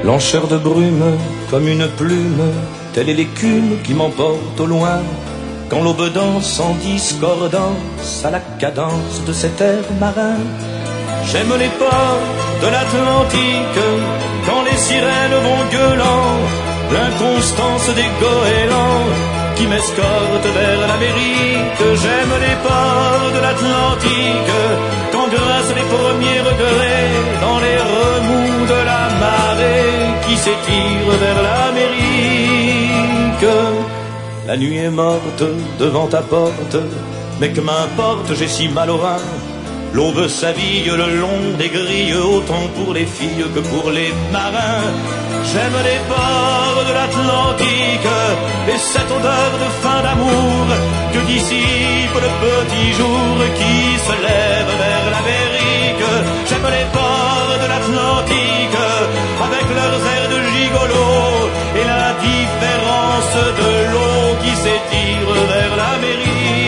Blancheur de brume comme une plume, telle est l'écume qui m'emporte au loin. Quand l'aube danse en discordance à la cadence de cet air marin. J'aime les ports de l'Atlantique, quand les sirènes vont gueulant, l'inconstance des goélands qui m'escortent vers l'Amérique. J'aime les ports de l'Atlantique, quand grincent les premiers regrets dans les remous de la marée qui s'étire vers l'Amérique. La nuit est morte devant ta porte, mais que m'importe, j'ai si mal au rein. L'aube s'habille le long des grilles, autant pour les filles que pour les marins. J'aime les ports de l'Atlantique et cette odeur de fin d'amour que dissipe le petit jour qui se lève vers l'Amérique. J'aime les ports de l'Atlantique avec leurs airs de gigolo et l'indifférence de l'eau qui s'étire vers l'Amérique.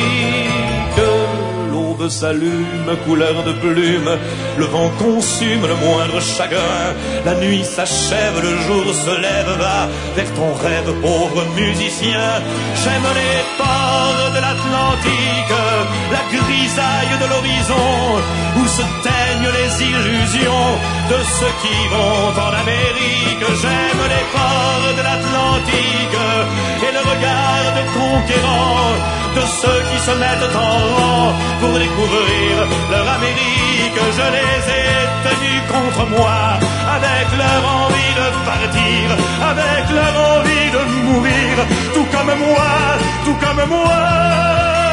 L'aube s'allume, couleur de plume, le vent consume le moindre chagrin. La nuit s'achève, le jour se lève, va vers ton rêve, pauvre musicien. J'aime les ports de l'Atlantique, la grisaille de l'horizon, où se teignent les illusions de ceux qui vont en Amérique. J'aime les ports de l'Atlantique et le regard de conquérant de ceux qui se mettent en rang pour découvrir leur Amérique. Je les ai tenus contre moi avec leur envie de partir, avec leur envie de mourir, tout comme moi, tout comme moi.